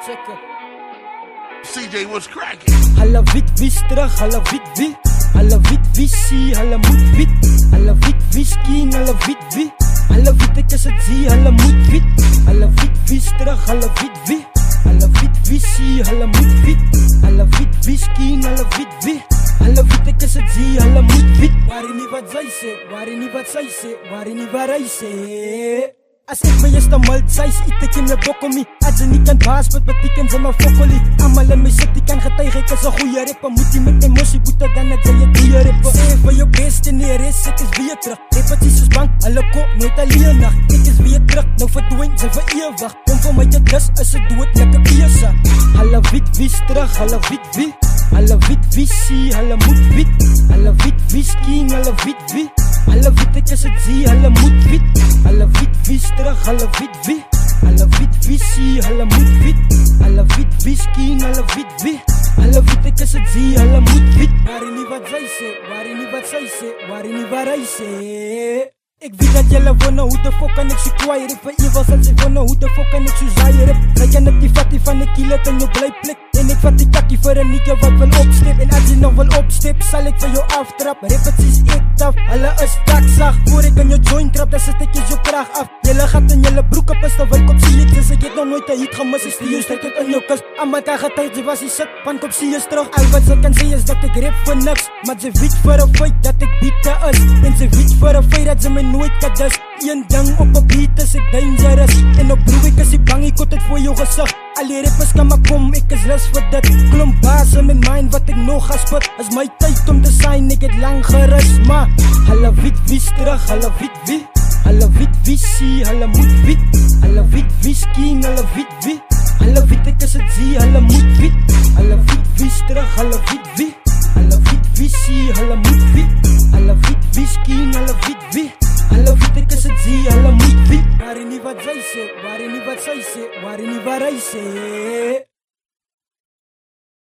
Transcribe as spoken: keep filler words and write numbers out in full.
Check it. C J, what's cracking? Hulle weet wie's terug, hulle weet wie. Hulle weet wie sie, hulle moet weet. Hulle weet wie skien, hulle weet wie. Hulle weet ek is het zie, hulle moet weet. Hulle weet wie's terug, hulle weet wie. Hulle weet wie sie, hulle moet weet. Hulle weet wie skien, hulle weet wie. Hulle weet ek is het zie, hulle moet weet. Waarin nie wat sy sê, waarin nie wat sy sê, waarin nie waar hy sê. As ek my is dan mald size, eet ek in my bokkomie. As jy nie kan baas, wat beteken sy my fokkolie. Amal in my city kan getuig, ek is een goeie rapper. Moet jy met my mosie boete, dan het jy een goeie rapper. Sê vir jou best en die rest, ek is weer terug. Repeties soos bank, hulle kop, nooit alleen nacht. Ek is weer terug, nou verdwijn, sy vir eeuwig. Om vir my te dis, is het dood, lekker keuse. Hulle weet wie's terug, hulle weet wie. Hulle weet wie sie, hulle moet weet. Hulle weet wie skien, hulle weet wie. Hulle weet ek is het zie, hulle moet weet. Hulle weet wie's terug, hulle weet wie. Hulle weet wie sie, hulle moet weet. Hulle weet wie skien, hulle weet wie. Hulle weet ek is het zie, hulle moet weet. Waarin nie wat sy sê, waarin nie wat sy sê, waarin nie waar hy sê. Ek weet dat jylle wonder hoe de fok kan ek so kwaai rip. Vir evil sal sy wonder hoe de fok kan ek so zaai rip. Sy ken ek die fattie van die kielet in jou blyplek. En ek vat die kakkie vir een nigga wat wil opstep. En as jy nog wil opstep, sal ek vir jou aftrap. Repeties eet af, hulle is taksag. Voor ek in jou joint trap, dan sit ek jy jou kraag af. Jylle gat in jylle broek op is te wijk op sien ek. Dus ek het nog nooit een hit gemis, ek stuur jou strek tot in jou kus. Amal kan getuig, sy was die sit, want op sien is terug. Al wat sy kan sê is dat ek rap vir niks. Maar sy weet vir een feit dat ek biete is. En sy weet vir een feit dat sy my nooit kan dis. Een ding op een beat is ek dangerous. En op broek ek is die bang, ek kot het voor jou gezicht. Al die rappers kan maar kom, ek is lus vir dit. Klomp baas in my mind wat ek nog ga spit. Is my tyd om te sign, ek het lang gerus. Maar hulle weet wie's terug, hulle weet wie. Hulle weet wie sie, hulle moet weet. Hulle weet wie skien, hulle weet wie. Hulle weet ek is het zie, hulle moet weet. Hulle weet wie's terug, hulle weet wie. Hulle weet wie sie, hulle moet weet. Hulle weet wie skien, hulle weet wie. Hulle weet ek is het zie, hulle moet weet. Waarin nie wat sy sê, waarin nie wat sy sê, waarin nie waar hy sê.